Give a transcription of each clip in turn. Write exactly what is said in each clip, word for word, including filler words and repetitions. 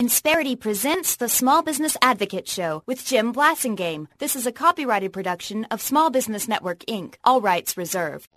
Insperity presents the Small Business Advocate Show with Jim Blasingame. This is a copyrighted production of Small Business Network, Incorporated. All rights reserved.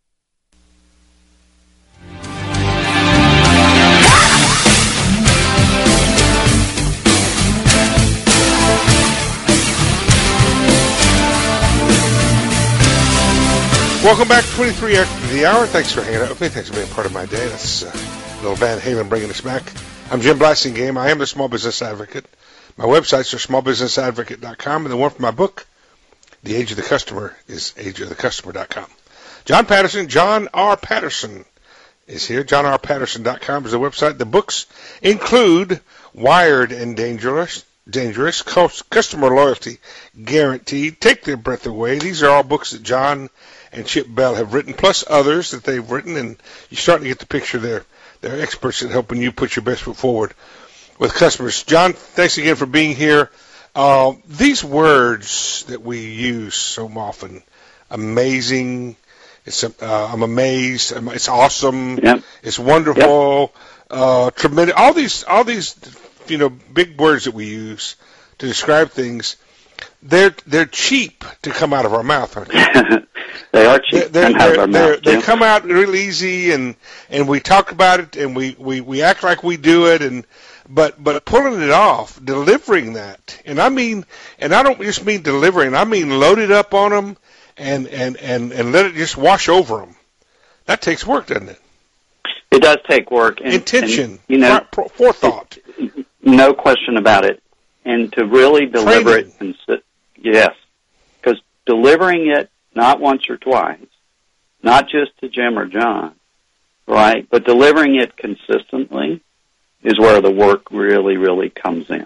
Welcome back, twenty-three after the hour. Thanks for hanging out with me. Thanks for being part of my day. That's uh, little Van Halen bringing us back. I'm Jim Blasingame. I am the Small Business Advocate. My websites are small business advocate dot com, and the one for my book, The Age of the Customer, is age of the customer dot com. John Patterson, John R. Patterson is here. john r patterson dot com is the website. The books include Wired and Dangerous, Dangerous, Customer Loyalty Guaranteed, Take Their Breath Away. These are all books that John and Chip Bell have written, plus others that they've written, and you're starting to get the picture there. They're experts at helping you put your best foot forward with customers. John, thanks again for being here. Uh, these words that we use so often, amazing, it's, uh, I'm amazed, it's awesome, yep. It's wonderful, yep. uh, tremendous, all these, all these, you know, big words that we use to describe things, they're, they're cheap to come out of our mouth, aren't they? They are cheap. They're, they're, they're, they're, they come out real easy, and, and we talk about it, and we, we, we act like we do it, and but but pulling it off, delivering that, and I mean, and I don't just mean delivering, I mean load it up on them, and, and, and, and let it just wash over them. That takes work, doesn't it? It does take work. And, Intention, and, you know, forethought. It, no question about it. And to really deliver Training. it, consi- yes, because delivering it not once or twice, not just to Jim or John, right, but delivering it consistently is where the work really, really comes in.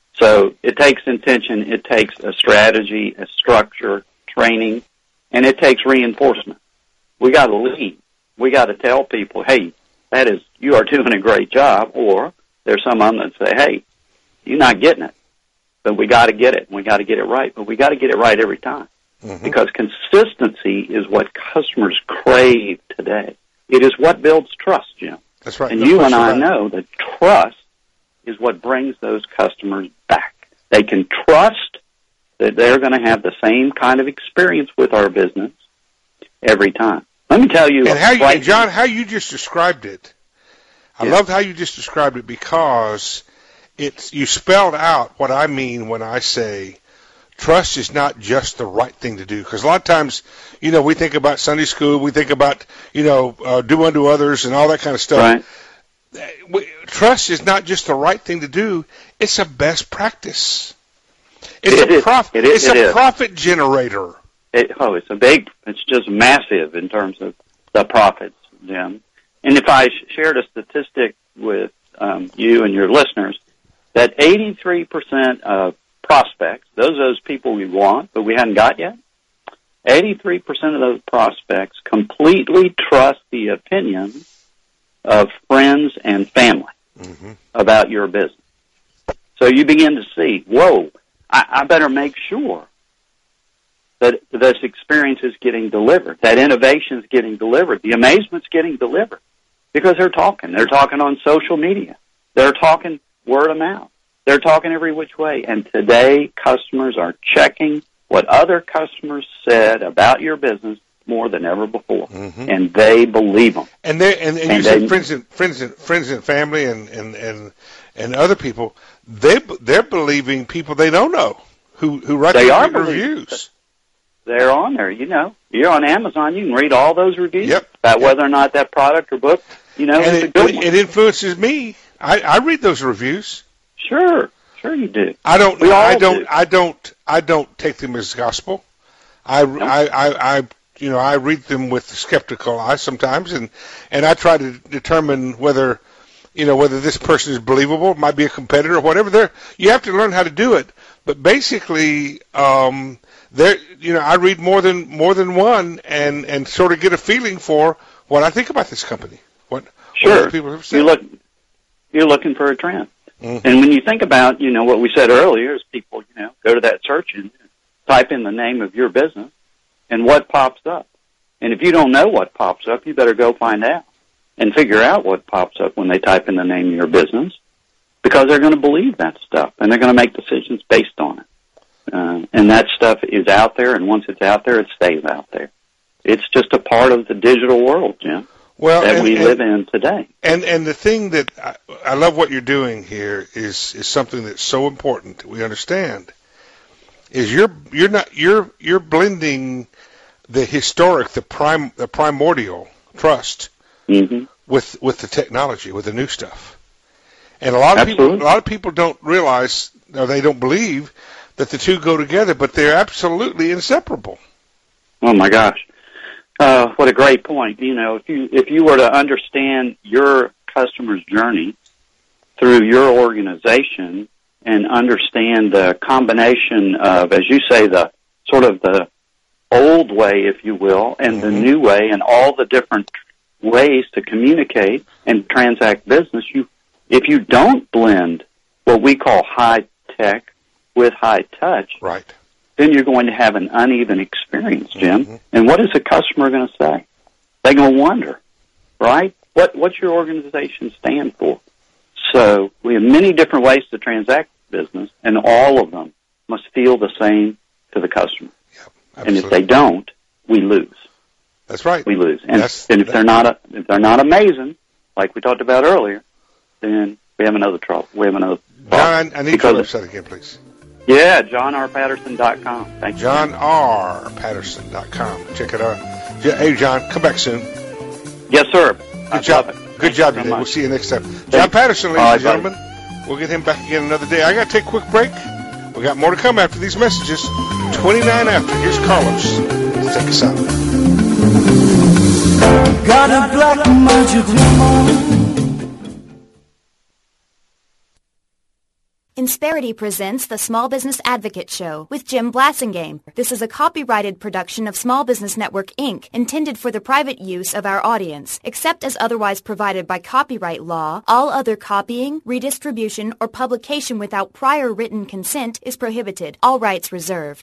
So it takes intention, it takes a strategy, a structure, training, and it takes reinforcement. We got to lead. We got to tell people, hey, that is, you are doing a great job, or there's some of them that say, hey, you're not getting it. But we got to get it, and we got to get it right, but we got to get it right every time. Mm-hmm. Because consistency is what customers crave today. It is what builds trust, Jim. That's right. And no you and I right. know that trust is what brings those customers back. They can trust that they're going to have the same kind of experience with our business every time. Let me tell you. And how you, right John, how you just described it. I yeah. loved how you just described it because it's you spelled out what I mean when I say trust is not just the right thing to do, because a lot of times, you know, we think about Sunday school, we think about, you know, uh, do unto others and all that kind of stuff. Right. We, trust is not just the right thing to do; it's a best practice. It's it a is. profit. It is. It's it a is. profit generator. It, oh, it's a big. It's just massive in terms of the profits, Jim. And if I sh- shared a statistic with um, you and your listeners, that eighty-three percent of prospects, those are those people we want, but we haven't got yet, eighty-three percent of those prospects completely trust the opinion of friends and family mm-hmm. about your business. So you begin to see, whoa, I, I better make sure that this experience is getting delivered, that innovation is getting delivered, the amazement's getting delivered, because they're talking. They're talking on social media. They're talking word of mouth. They're talking every which way, and today customers are checking what other customers said about your business more than ever before, mm-hmm. and they believe them. And they and, and, and you they, said friends and friends and friends and family and, and, and, and other people, they they're believing people they don't know who who write they are reviews. They're on there, you know. You're on Amazon, you can read all those reviews yep. about yep. whether or not that product or book, you know, and is it, a good it, one. It influences me. I, I read those reviews. Sure, sure you do. I don't. We all I don't. do. I don't. I don't take them as gospel. I, nope. I, I, I, you know, I read them with a skeptical eye sometimes, and and I try to determine whether, you know, whether this person is believable. It might be a competitor or whatever. There, you have to learn how to do it. But basically, um, there, you know, I read more than more than one, and and sort of get a feeling for what I think about this company. What, sure. what people have said. You look. You're looking for a trend. Mm-hmm. And when you think about, you know, what we said earlier is people, you know, go to that search engine, type in the name of your business, and what pops up. And if you don't know what pops up, you better go find out and figure out what pops up when they type in the name of your business. because they're going to believe that stuff, and they're going to make decisions based on it. Uh, and that stuff is out there, and once it's out there, it stays out there. It's just a part of the digital world, Jim, well, that and, we and, live in today. And and the thing that I, I love what you're doing here is is something that's so important that we understand is you're you're not you're you're blending the historic, the prime, the primordial trust mm-hmm. with with the technology, with the new stuff. And a lot of Absolutely. people, a lot of people don't realize, or they don't believe that the two go together, but they're absolutely inseparable. Oh my gosh, uh, what a great point! You know, if you if you were to understand your customer's journey through your organization and understand the combination of, as you say, the sort of the old way, if you will, and mm-hmm. the new way, and all the different ways to communicate and transact business, you if you don't blend what we call high tech with high touch, right, then you're going to have an uneven experience, Jim. Mm-hmm. And what is the customer going to say? They're going to wonder, right? What what's your organization stand for? So we have many different ways to transact business, and all of them must feel the same to the customer. Yep, and if they don't, we lose. That's right. We lose. And, That's, and if that, they're not a, if they're not amazing, like we talked about earlier, then we have another trouble. We have another problem. John, I need your website again, please. Yeah, john r patterson dot com. Thank you. john r patterson dot com. Check it out. Hey, John, come back soon. Yes, sir. Good I job. love it. Good job you today. so We'll see you next time. Thanks. John Patterson, ladies All right, and gentlemen. We'll get him back again another day. I got to take a quick break. We got more to come after these messages. twenty-nine after. Here's Carlos. Let's take us out. Got a black magic woman. Insperity presents the Small Business Advocate Show with Jim Blasingame. This is a copyrighted production of Small Business Network, Incorporated, intended for the private use of our audience. Except as otherwise provided by copyright law, all other copying, redistribution, or publication without prior written consent is prohibited. All rights reserved.